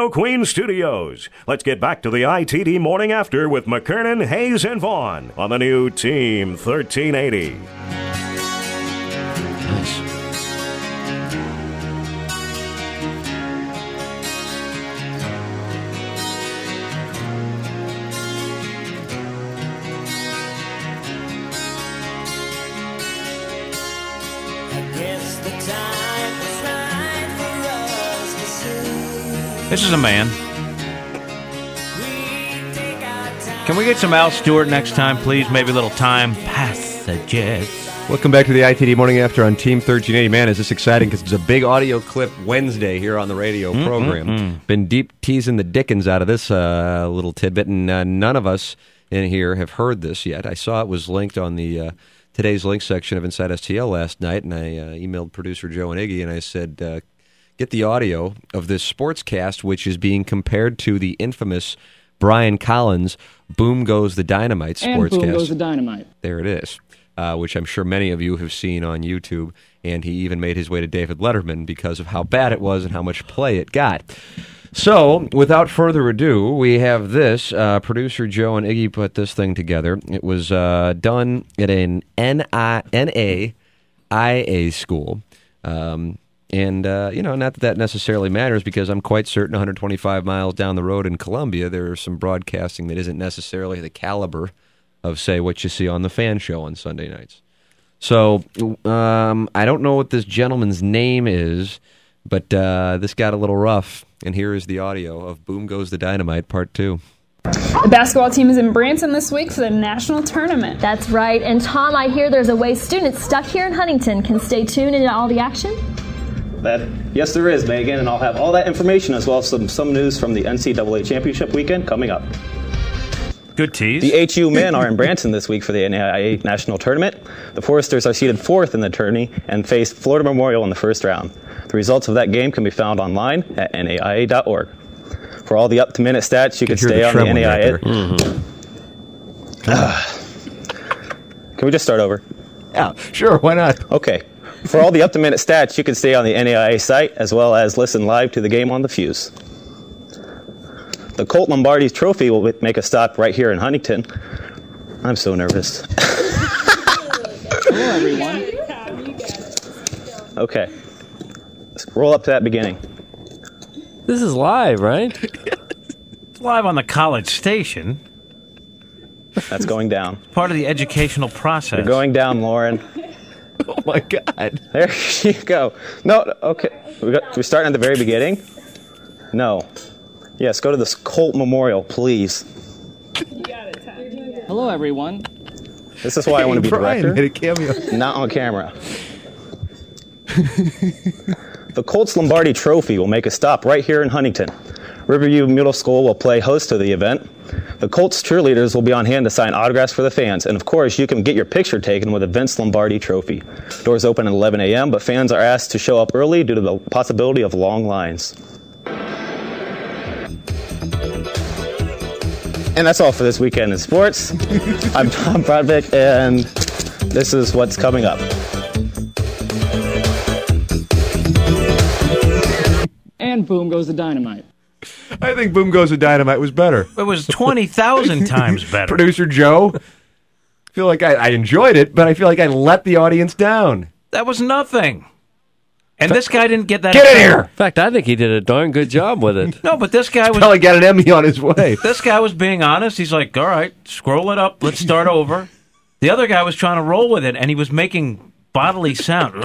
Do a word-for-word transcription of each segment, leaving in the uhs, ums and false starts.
Radio Queen Studios. Let's get back to the I T D Morning After with McKernan, Hayes, and Vaughn on the new Team thirteen eighty. Nice. This is a man. Can we get some Al Stewart next time, please? Maybe a little time passages. Welcome back to the I T D Morning After on Team thirteen eighty. Man, is this exciting because it's a big audio clip Wednesday here on the radio Mm, program. mm, mm. Been deep teasing the dickens out of this uh, little tidbit, and uh, none of us in here have heard this yet. I saw it was linked on the uh, today's link section of Inside S T L last night, and I uh, emailed producer Joe and Iggy, and I said, uh, get the audio of this sportscast, which is being compared to the infamous Brian Collins Boom Goes the Dynamite And sportscast. Boom Goes the Dynamite. There it is. Uh, which I'm sure many of you have seen on YouTube, and he even made his way to David Letterman because of how bad it was and how much play it got. So, without further ado, we have this. Uh, producer Joe and Iggy put this thing together. It was uh, done at an N A I A school. Um, and, uh, you know, not that that necessarily matters because I'm quite certain one hundred twenty-five miles down the road in Columbia, there is some broadcasting that isn't necessarily the caliber of, say, what you see on the Fan Show on Sunday nights. So, um, I don't know what this gentleman's name is, but uh, this got a little rough, and here is the audio of Boom Goes the Dynamite, Part two. The basketball team is in Branson this week for the national tournament. That's right. And Tom, I hear there's a way students stuck here in Huntington can stay tuned into all the action? That, yes, there is, Megan, and I'll have all that information as well as some, some news from the N C double A Championship weekend coming up. Good tease. The H U men are in Branson this week for the N A I A National Tournament. The Foresters are seeded fourth in the tourney and face Florida Memorial in the first round. The results of that game can be found online at N A I A dot org. For all the up-to-minute stats, you can stay on the N A I A. Mm-hmm. uh, can we just start over? Yeah, sure, why not? Okay. For all the up-to-minute stats, you can stay on the N A I A site as well as listen live to the game on the Fuse. The Colt Lombardi Trophy will make a stop right here in Huntington. I'm so nervous. Hello, everyone. Okay. Let's roll up to that beginning. This is live, right? It's live on the college station. That's going down. Part of the educational process. You're going down, Lauren. Oh, my God. There you go. No, okay. We got, we're starting at the very beginning? No. Yes, go to this Colt Memorial, please. Hello, everyone. This is why I want to be Brian director. made a cameo. Not on camera. The Colts Lombardi Trophy will make a stop right here in Huntington. Riverview Middle School will play host to the event. The Colts cheerleaders will be on hand to sign autographs for the fans. And, of course, you can get your picture taken with the Vince Lombardi Trophy. Doors open at eleven a.m., but fans are asked to show up early due to the possibility of long lines. And that's all for this weekend in sports. I'm Tom Brodbeck, and this is what's coming up. And Boom Goes the Dynamite. I think Boom Goes the Dynamite was better. It was twenty thousand times better. Producer Joe, I feel like I, I enjoyed it, but I feel like I let the audience down. That was nothing. And this guy didn't get that. Get in here! In fact, I think he did a darn good job with it. No, but this guy was. Probably got an Emmy on his way. This guy was being honest. He's like, all right, scroll it up. Let's start over. The other guy was trying to roll with it, and he was making bodily sound.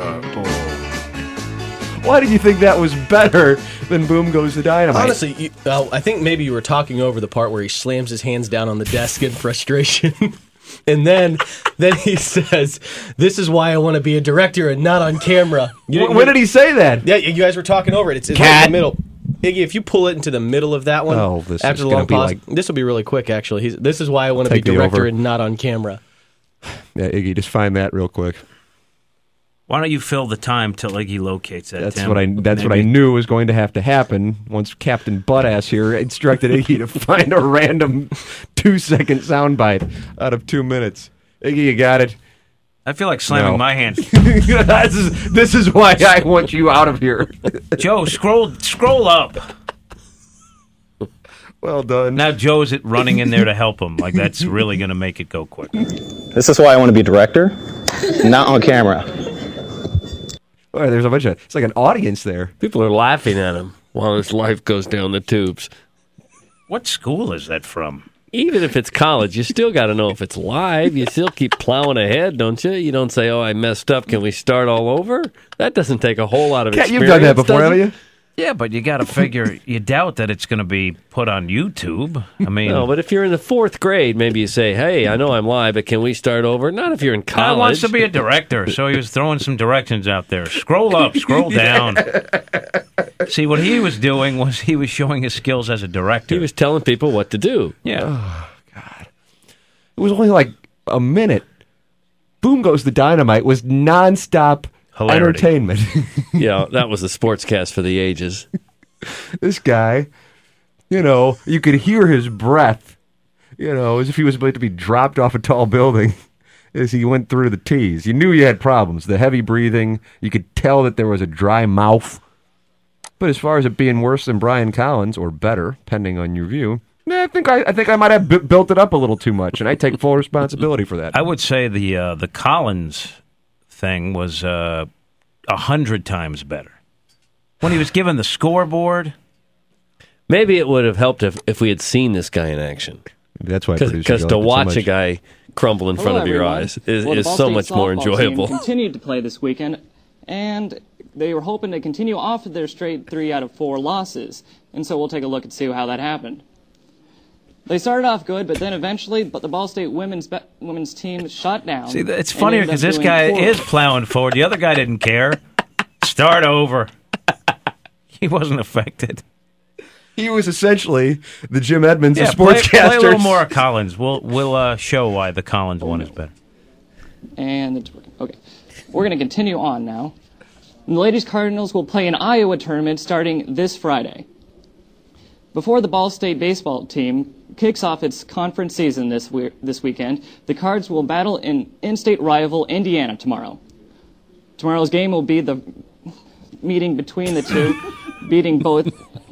Why did you think that was better than Boom Goes the Dynamite? Honestly, you, uh, I think maybe you were talking over the part where he slams his hands down on the desk in frustration. And then then he says, this is why I want to be a director and not on camera. You when did he say that? Yeah, you guys were talking over it. It's, it's right in the middle. Iggy, if you pull it into the middle of that one, oh, this after is the long pause, like, this will be really quick, actually. He's, this is why I want to be director and not on camera. Yeah, Iggy, just find that real quick. Why don't you fill the time till Iggy locates that? That's Tim? what I. That's Maybe. what I knew was going to have to happen once Captain Buttass here instructed Iggy to find a random two-second soundbite out of two minutes. Iggy, you got it. I feel like slamming no. my hand. this, is, this is why I want you out of here. Joe, scroll scroll up. Well done. Now Joe's running in there to help him. Like, that's really going to make it go quick. This is why I want to be director, not on camera. Boy, there's a bunch of, it's like an audience there. People are laughing at him while his life goes down the tubes. What school is that from? Even if it's college, you still got to know if it's live. You still keep plowing ahead, don't you? You don't say, oh, I messed up. Can we start all over? That doesn't take a whole lot of Cat, experience. you've done that before, does haven't it? you? Yeah, but you got to figure, you doubt that it's going to be put on YouTube. I mean, No, but if you're in the fourth grade, maybe you say, hey, I know I'm live, but can we start over? Not if you're in Guy college. wants to be a director, so he was throwing some directions out there. Scroll up, scroll down. See, what he was doing was he was showing his skills as a director. He was telling people what to do. Yeah. Oh, God. It was only like a minute. Boom Goes the Dynamite was nonstop Hilarity. entertainment. Yeah, that was the sportscast for the ages. This guy, you know, you could hear his breath, you know, as if he was about to be dropped off a tall building as he went through the tees. You knew you had problems. The heavy breathing, you could tell that there was a dry mouth. But as far as it being worse than Brian Collins, or better, depending on your view, eh, I think I, I think I might have b- built it up a little too much, and I take full responsibility for that. I would say the uh, the Collins thing was uh, a hundred times better. When he was given the scoreboard, Maybe it would have helped if, if we had seen this guy in action. Maybe that's why Because to watch a guy crumble in front Hello, of your everyone. eyes is, Well, the is Ball so State much more softball team enjoyable. Continued to play this weekend, and they were hoping to continue off of their straight three out of four losses. And so we'll take a look and see how that happened. They started off good, but then eventually, but the Ball State women's be- women's team shut down. see, it's and funnier ended up because this doing guy poorly. is plowing forward. The other guy didn't care. Start over. He wasn't affected. He was essentially the Jim Edmonds Yeah, of play, sportscasters. play a little more of Collins. We'll we'll uh, show why the Collins one is better. And it's working. Okay, we're going to continue on now. The Ladies Cardinals will play an Iowa tournament starting this Friday. Before the Ball State baseball team kicks off its conference season this we- this weekend, the Cards will battle an in-state rival Indiana tomorrow. Tomorrow's game will be the meeting between the two, beating both.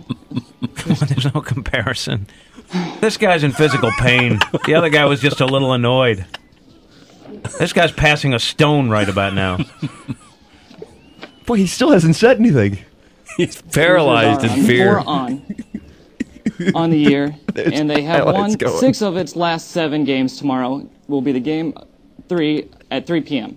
There's no comparison. This guy's in physical pain. The other guy was just a little annoyed. This guy's passing a stone right about now. Boy, he still hasn't said anything. He's paralyzed in fear. Four on on the year, and they have highlights won going. six of its last seven games. Tomorrow will be the game three at three p.m.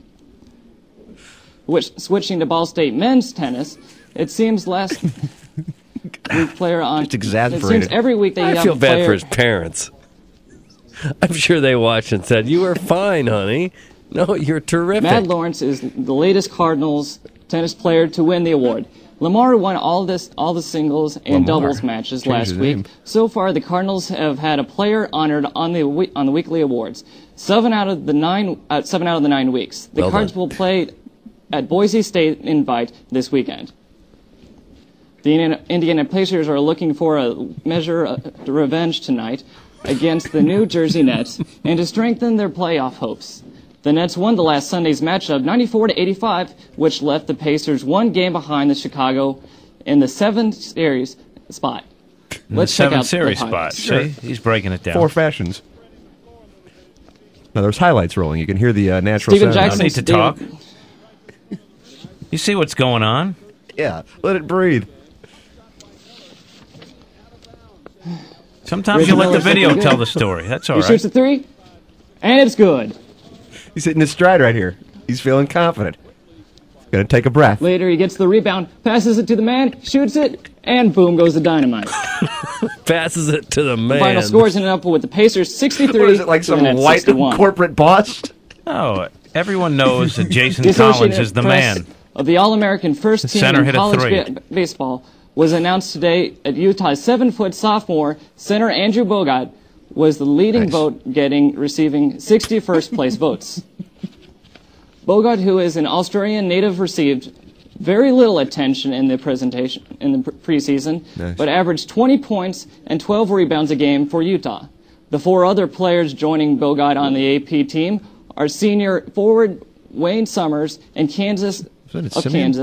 Which, switching to Ball State men's tennis, it seems last week player on. Just It exasperated. seems every week they I have feel a bad player, for his parents. I'm sure they watched and said, you are fine, honey. No, you're terrific. Matt Lawrence is the latest Cardinals tennis player to win the award. Lamar won all this, all the singles and Lamar. doubles matches Changed last his week. name. So far, the Cardinals have had a player honored on the we- on the weekly awards. Seven out of the nine, uh, seven out of the nine weeks. The Well Cards done. will play at Boise State Invite this weekend. The Indiana- Indiana Pacers are looking for a measure of revenge tonight against the New Jersey Nets and to strengthen their playoff hopes. The Nets won the last Sunday's matchup ninety-four to eighty-five, which left the Pacers one game behind the Chicago in the seventh series spot. Let's check Seven out series the spot. highlights. See, he's breaking it down. Four fashions. Now there's highlights rolling. You can hear the uh, natural Steven sound. No Jackson- need to talk. You see what's going on? Yeah, let it breathe. Sometimes Reggie you let the Miller's video looking tell good. the story. That's all He right. shoots a three, and it's good. He's hitting his stride right here. He's feeling confident. He's going to take a breath. Later, he gets the rebound, passes it to the man, shoots it, and boom goes the dynamite. Passes it to the man. Final scores ended up with the Pacers sixty-three. What is it, like to the some Nets white sixty-one. corporate boss? Oh, everyone knows that Jason The Collins Associated is the Press man. of the All-American first team Center in hit a college three. ba- baseball was announced today at Utah's seven-foot sophomore center Andrew Bogut was the leading Nice. vote getting receiving sixty-first place votes. Bogut, who is an Australian native, received very little attention in the presentation in the pre- preseason, Nice. but averaged twenty points and twelve rebounds a game for Utah. The four other players joining Bogut on the A P team are senior forward Wayne Summers and Kansas that of Simeon? Kansas,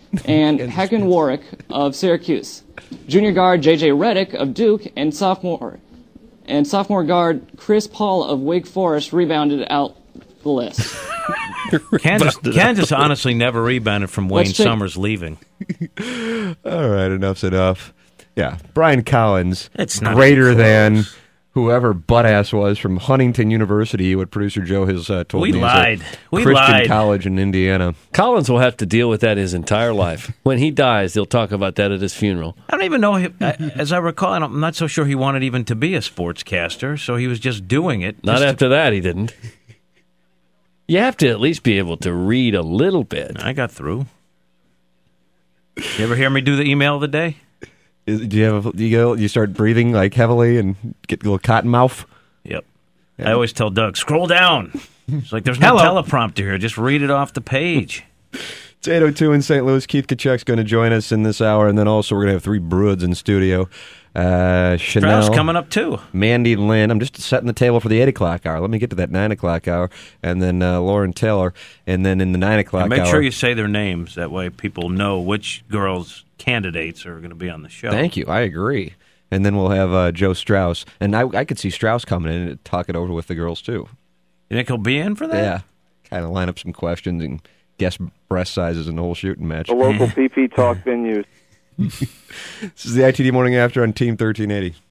and Hacken Warwick of Syracuse. Junior guard J J Reddick of Duke and sophomore and sophomore guard Chris Paul of Wake Forest rebounded out the list. Kansas, Kansas honestly never rebounded from Wayne Let's take- Summers leaving. All right, enough's enough. Yeah, Brian Collins, It's not greater close. than whoever butt-ass was from Huntington University, what producer Joe has uh, told We me. is a lied. We Christian lied. college in Indiana. Collins will have to deal with that his entire life. When he dies, they'll talk about that at his funeral. I don't even know, if, I- as I recall, I'm not so sure he wanted even to be a sportscaster, so he was just doing it. Not just after that, he didn't. You have to at least be able to read a little bit. To, I got through. You ever hear me do the email of the day? Is, do you have? A, do you go? You start breathing like heavily and get a little cotton mouth. Yep. I always tell Doug, scroll down. It's like there's no Hello. teleprompter here. Just read it off the page. It's eight oh two in Saint Louis. Keith Kachuk's going to join us in this hour, and then also we're going to have three broods in studio. Uh, Chanel, Strauss coming up, too. Mandy Lynn. I'm just setting the table for the eight o'clock hour. Let me get to that nine o'clock hour, and then uh, Lauren Taylor, and then in the nine o'clock And make hour. sure you say their names. That way people know which girls' candidates are going to be on the show. Thank you. I agree. And then we'll have uh, Joe Strauss, and I, I could see Strauss coming in and talk it over with the girls too. You think he'll be in for that? Yeah, kind of line up some questions and guess breast sizes and the whole shooting match. The local P P Talk venues. This is the I T D Morning After on Team thirteen eighty.